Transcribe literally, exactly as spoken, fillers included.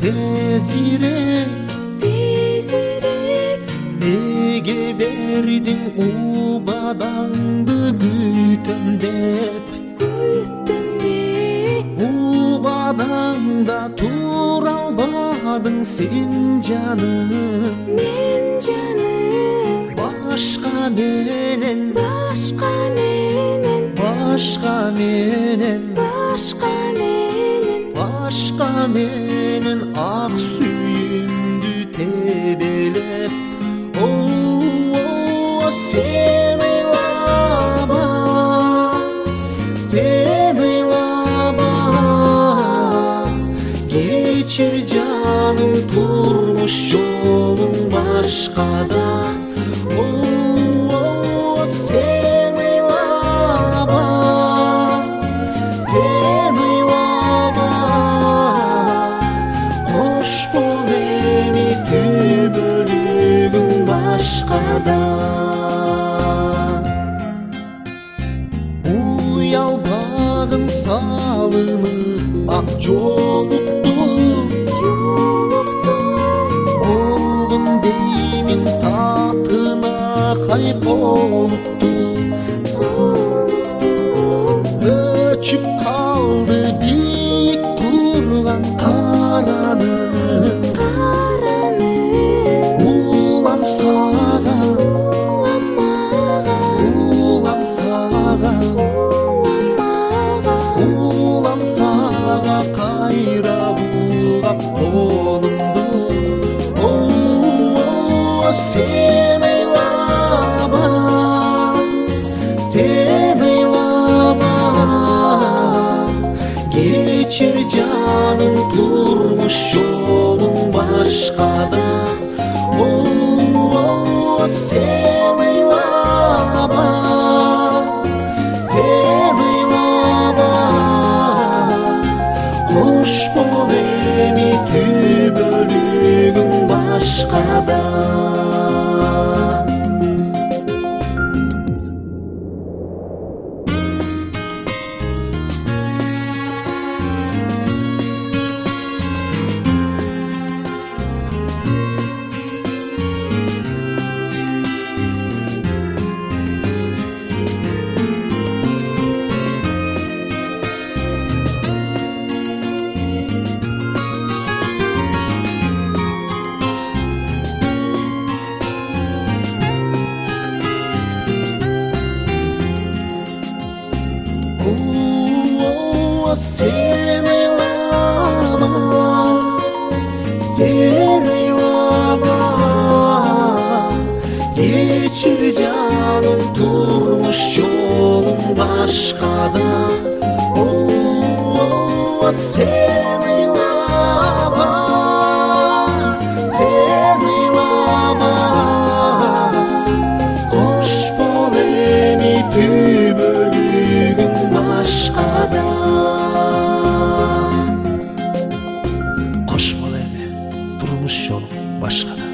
Tezirek, tezirek nege berdiň ubadаңды күтөm деп. Күттüm деп Убадаңда тура албадың сен жаным. мен жаным Башка менен, башка менен башка менен, башка менен башка менен ак сүйүмдү тебелеп. О, сен ыйлаба, сен ыйлаба, кечир жаным турмуш жолуң башкада. О, сен ыйлаба, сен ыйлаба, кош бол эми түбөлүгүң башкада. Уялбагын салынып ак жолукту, жолукту болгон деймин татына кайполукту. колукту Өчүп калды бийик турган караным. караным Улам сага, улам мага улам сага, улам мага улам сага кайра булгап колумду. О, сен ыйлаба, сен ыйлаба, кечир жаным турмуш жолуң башкада. О, сен ыйлаба, сен ыйлаба, кош бол эми түбөлүгүң башкада. О, сен ыйлаба, сен ыйлаба, кечир жаным турмуш жолуң башкада. О, сен ыйлаба, сен ыйлаба, кош бол эми түбөлүгүң башкада. Кош бол эми турмуш жолуң башкада.